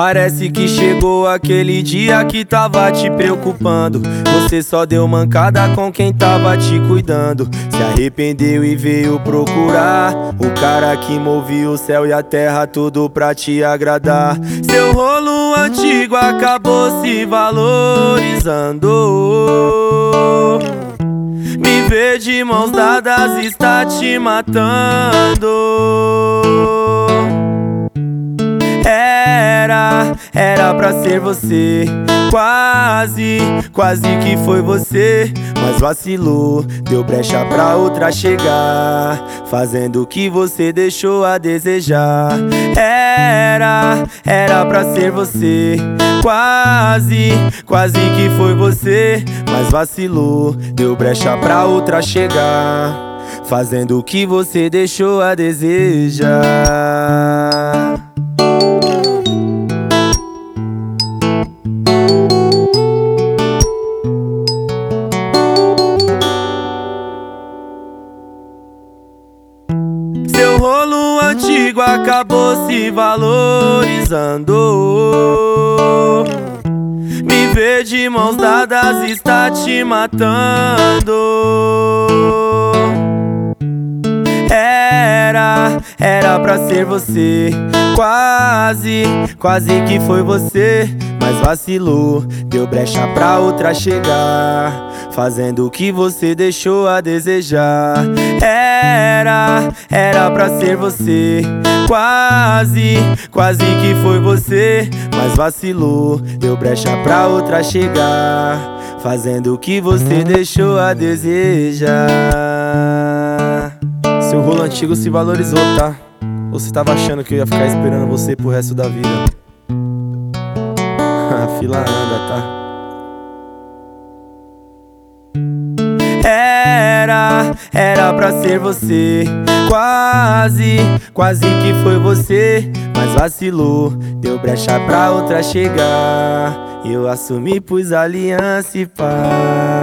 Parece que chegou aquele dia que tava te preocupando. Você só deu mancada com quem tava te cuidando. Se arrependeu e veio procurar o cara que movia o céu e a terra, tudo pra te agradar. Seu rolo antigo acabou se valorizando. Me ver de mãos dadas está te matando. Era pra ser você, quase que foi você, mas vacilou, deu brecha pra outra chegar, fazendo o que você deixou a desejar. Era pra ser você, quase que foi você, mas vacilou, deu brecha pra outra chegar, fazendo o que você deixou a desejar. Seu rolo antigo acabou se valorizando. Me ver de mãos dadas está te matando. Era pra ser você, quase que foi você, mas vacilou, deu brecha pra outra chegar, fazendo o que você deixou a desejar. Era pra ser você, quase que foi você, mas vacilou, deu brecha pra outra chegar, fazendo o que você deixou a desejar. Seu rolo antigo se valorizou, tá? Ou você tava achando que eu ia ficar esperando você pro resto da vida? A fila anda, tá? Era pra ser você, quase que foi você, mas vacilou, deu brecha pra outra chegar. Eu assumi, pus aliança e paz.